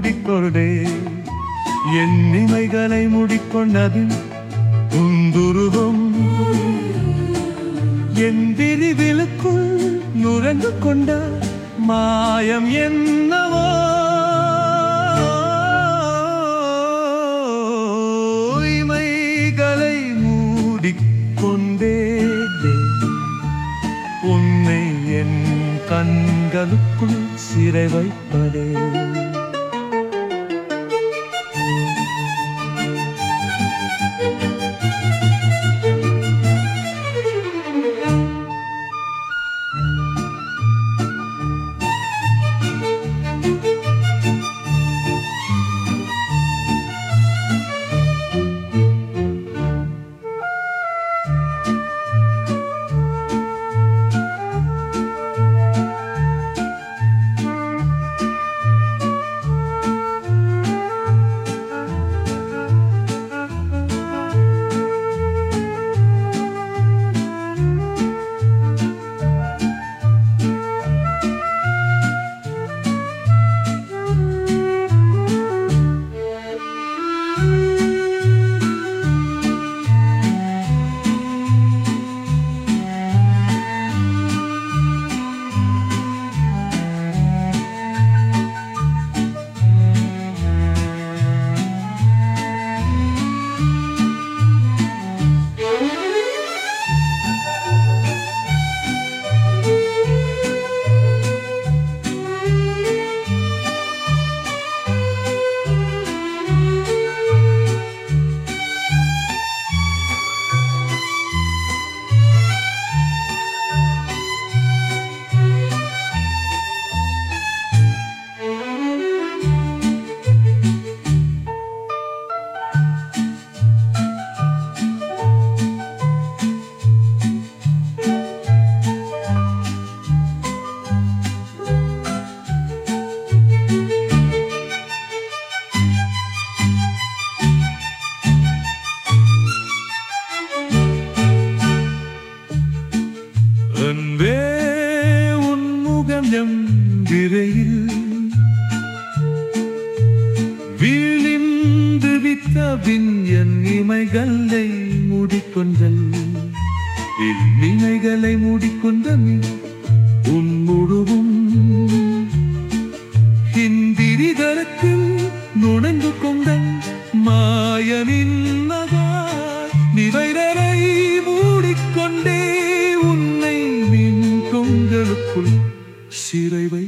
மூடிக்கொண்டே என் இமைகளை மூடிக்கொண்டது உந்துருவம் என் விரிவிலுக்குள் நுழைந்து கொண்ட மாயம் என்னவோ இமைகளை மூடிக்கொண்டே உன்னை என் கண்களுக்குள் சிறை வைப்பதே அன்பே உன்முகம் எம் விரையில் வீழிந்து வித்தபின் என் இமைகளை மூடிக்கொண்டல் இமைகளை மூடிக்கொண்ட உன் முழுவும் இந்திரிதற்கு நுழைந்து கொண்ட மாயனின் நகார் நிவைரரை மூடிக்கொண்டே உன்னை மின் கொங்களுக்குள் சிறை வை